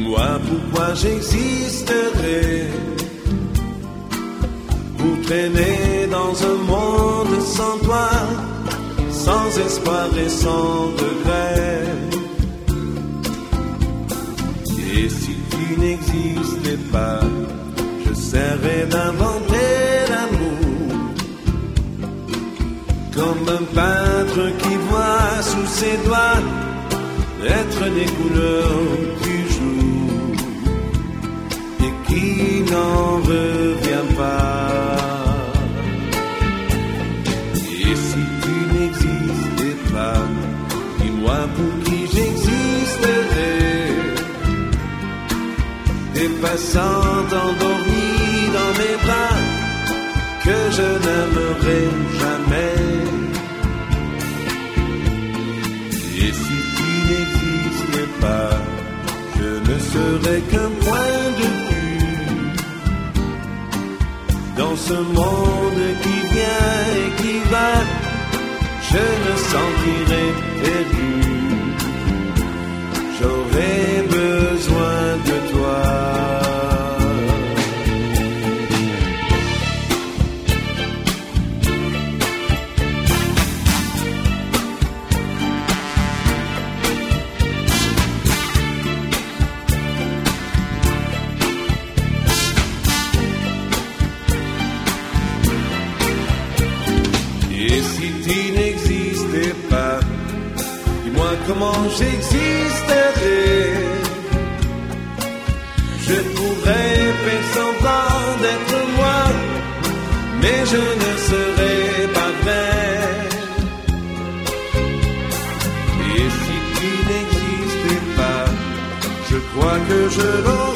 Dis-moi pourquoi j'existerais pour traîner dans un monde sans toi, sans espoir et sans regret. Et si tu n'existais pas, j'essaierais d'inventer l'amour, comme un peintre qui voit sous ses doigts être des couleurs du jour et qui n'en revient pas. Et si tu n'existais pas, dis-moi pour qui j'existerais, des passants endormis dans mes bras que je n'aimerai jamais. Et si tu n'existais pas, je ne serais qu'un point de vue dans ce monde qui vient et qui va. Je me sentirais perdu. J'aurais besoin de toi. Et si tu n'existais pas, dis-moi comment j'existerais. Je pourrais faire semblant d'être moi, mais je ne serais pas vrai. Et si tu n'existais pas, je crois que je l'aurais.